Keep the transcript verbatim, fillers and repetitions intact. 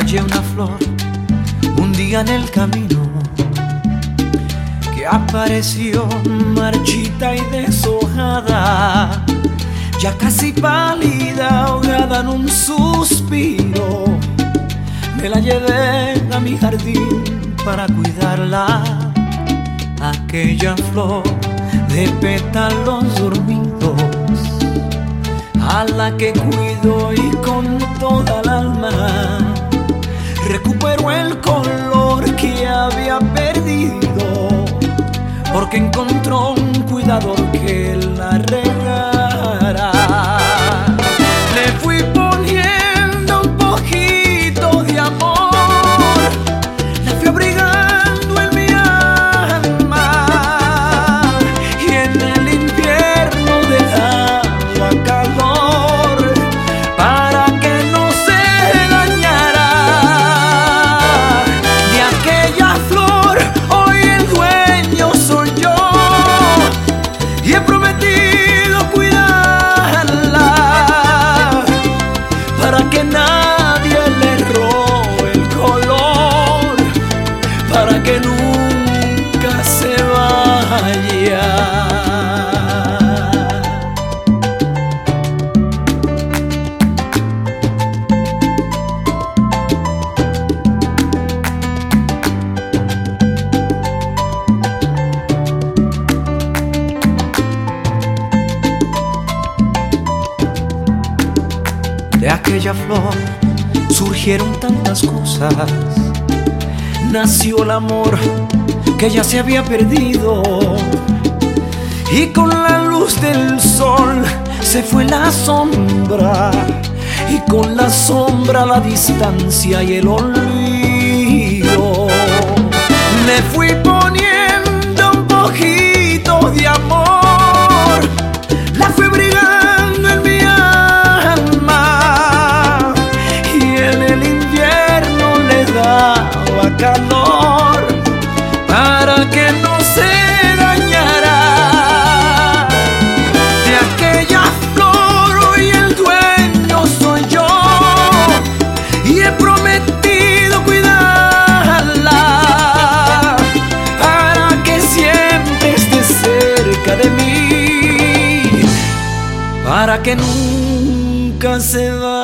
hallé una flor un día en el camino que apareció marchita y deshojada, ya casi pálida, ahogada en un suspiro. Me la llevé a mi jardín para cuidarla, aquella flor de pétalos dormidos, a la que cuido y con toda el alma recuperó el color que había perdido, porque encontró un cuidador que la regara. Le fui poniendo un poquito de amor, la fui abrigando en mi alma, y en el invierno dejaba calor para que no se dañara. De aquella flor hoy el dueño soy yo, y he prometido cuidarla para que nadie le robe el color, para que nunca se vaya. De aquella flor surgieron tantas cosas, nació el amor que ya se había perdido, y con la luz del sol se fue la sombra, y con la sombra la distancia y el olvido. Le fui poniendo un poquito de amor, la fui abrigando en mi alma, y en el invierno le daba calor para que no se dañara. De aquella flor hoy el dueño soy yo, y he prometido cuidarla para que siempre esté cerca de mí, para que nunca se vaya.